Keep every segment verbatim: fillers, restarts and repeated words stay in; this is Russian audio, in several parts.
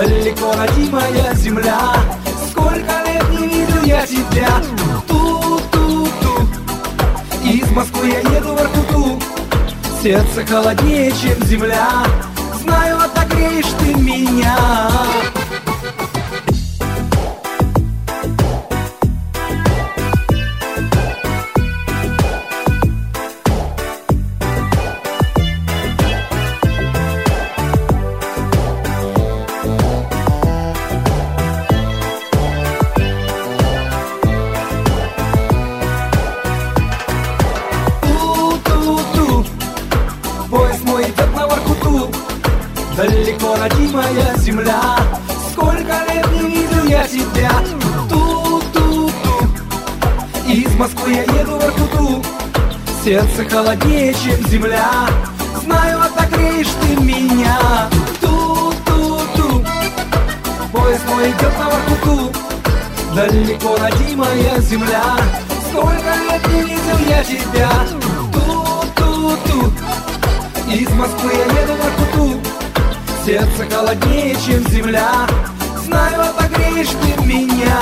далеко, родимая земля. Сколько лет не видел я тебя. Ту-ту-ту. Из Москвы я еду в Воркуту. Сердце холоднее, чем земля. Знаю, отогреешь ты меня. Поезд мой идет на Воркуту, далеко, родимая земля. Сколько лет не видел я тебя. Ту-ту-ту. Из Москвы я еду в Воркуту. Сердце холоднее, чем земля. Знаю, отогреешь ты меня. Ту-ту-ту. Поезд мой идет на Воркуту, далеко, родимая земля. Сколько лет не видел я тебя. Ту-ту-ту. Из Москвы я еду в Воркуту. Сердце холоднее, чем земля. Знаю, отогреешь ты меня.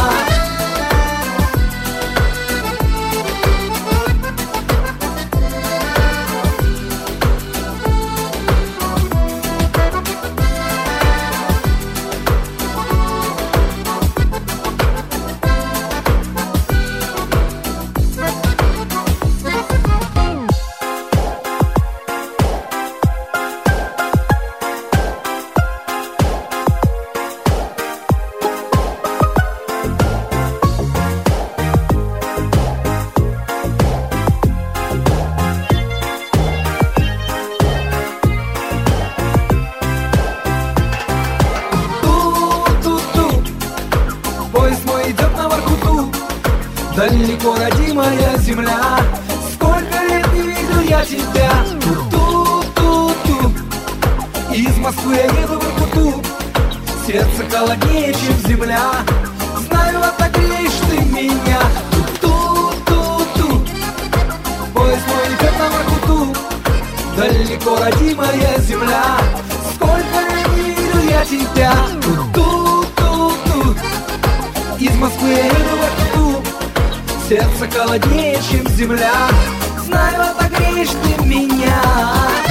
Поезд мой идет на Воркуту, далеко, родимая земля. Сколько лет не видел я тебя. Ту-ту-ту. Из Москвы я еду в Воркуту. Сердце холоднее, чем земля. Знаю, отогреешь ты меня. Ту-ту-ту. Поезд мой идет на Воркуту, далеко, родимая земля. Сколько лет не видел я тебя. Ту-ту-ту. Из Москвы я еду в Воркуту. Сердце холоднее, чем земля. Знаю, отогреешь ты меня.